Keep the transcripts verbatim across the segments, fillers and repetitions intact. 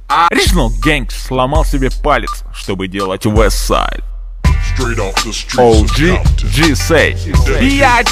Original Gang сломал себе палец, чтобы делать Westside. о джи G-Say. Биач!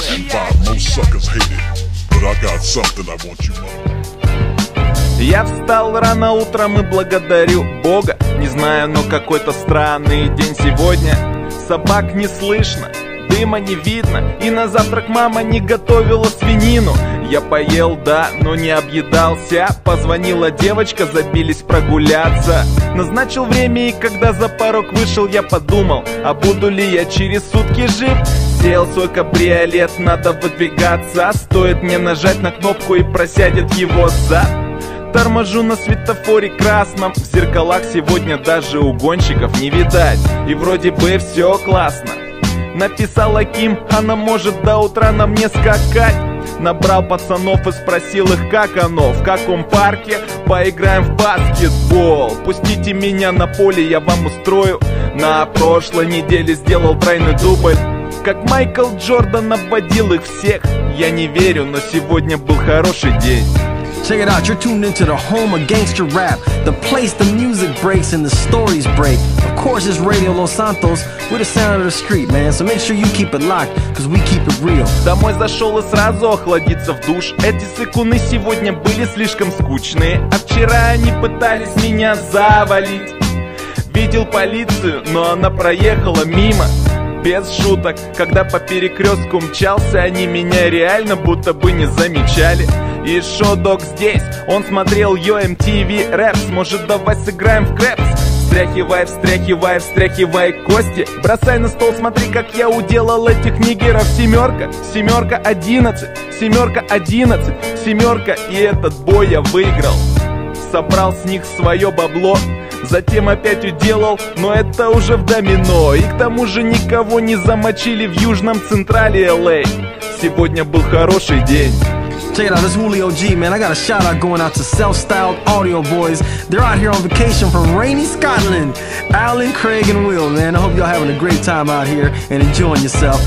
Я встал рано утром и благодарю Бога. Не знаю, но какой-то странный день сегодня. Собак не слышно, дыма не видно, и на завтрак мама не готовила свинину. Я поел, да, но не объедался. Позвонила девочка, забились прогуляться. Назначил время, и когда за порог вышел, я подумал, а буду ли я через сутки жив? Сел в свой кабриолет, надо выдвигаться. Стоит мне нажать на кнопку, и просядет его зад. Торможу на светофоре красном. В зеркалах сегодня даже у гонщиков не видать. И вроде бы все классно. Написала Ким, она может до утра на мне скакать. Набрал пацанов и спросил их, как оно, в каком парке поиграем в баскетбол. Пустите меня на поле, я вам устрою. На прошлой неделе сделал тройной дубль. Как Майкл Джордан обводил их всех. Я не верю, но сегодня был хороший день. Check it out, you're tuned into the home of gangster rap, the place the music breaks and the stories break. Of course, it's Radio Los Santos, we're the sound of the street, man. So make sure you keep it locked, cause we keep it real. Домой зашел и сразу охладиться в душ. Эти сыкуны сегодня были слишком скучные. А вчера они пытались меня завалить. Видел полицию, но она проехала мимо. Без шуток, когда по перекрестку мчался, они меня реально будто бы не замечали. И шо-дог здесь, он смотрел Йо эм ти ви Рэпс. Может, давай сыграем в крэпс? Встряхивай, встряхивай, встряхивай кости. Бросай на стол, смотри, как я уделал этих нигеров. Семерка, семерка, одиннадцать, семерка, одиннадцать, семерка. И этот бой я выиграл. Собрал с них свое бабло, затем опять уделал, но это уже в домино. И к тому же никого не замочили в южном централе эл эй. Сегодня был хороший день. Check it out, this Julio G, man. I got a shout out going out to Self-Styled Audio Boys. They're out here on vacation from rainy Scotland. Alan, Craig, and Will, man. I hope y'all having a great time out here and enjoying yourself.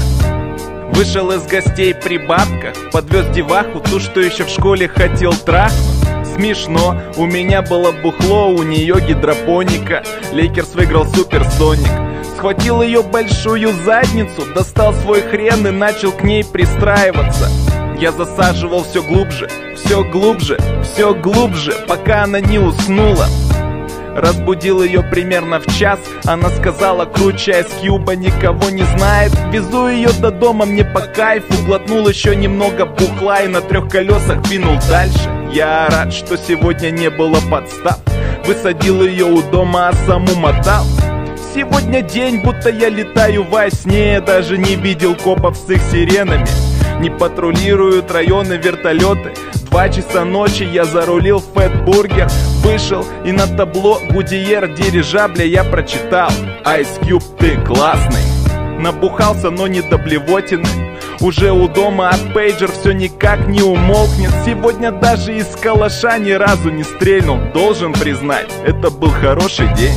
Вышел из гостей при бабках, подвез деваху, ту, что еще в школе хотел трахнуть. Смешно, у меня было бухло, у нее гидропоника. Лейкерс выиграл Суперсоник. Схватил ее большую задницу, достал свой хрен и начал к ней пристраиваться. Я засаживал все глубже, все глубже, все глубже, пока она не уснула. Разбудил ее примерно в час. Она сказала, круче Айс Кьюба никого не знает. Везу ее до дома, мне по кайфу. Глотнул еще немного бухла и на трех колесах двинул дальше. Я рад, что сегодня не было подстав. Высадил ее у дома, а саму мотал. Сегодня день, будто я летаю во сне. Даже не видел копов с их сиренами. Не патрулируют районы вертолеты. Два часа ночи я зарулил в Фэтбургер. Вышел и на табло Гудиер дирижабля я прочитал: Ice Cube, ты классный. Набухался, но не до блевотины. Уже у дома, а пейджер все никак не умолкнет. Сегодня даже из калаша ни разу не стрельнул. Должен признать, это был хороший день.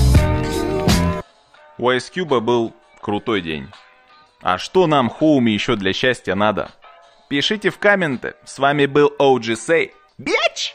У Ice Cube был крутой день. А что нам, хоуми, еще для счастья надо? Пишите в комменты. С вами был о джи Say. Bitch!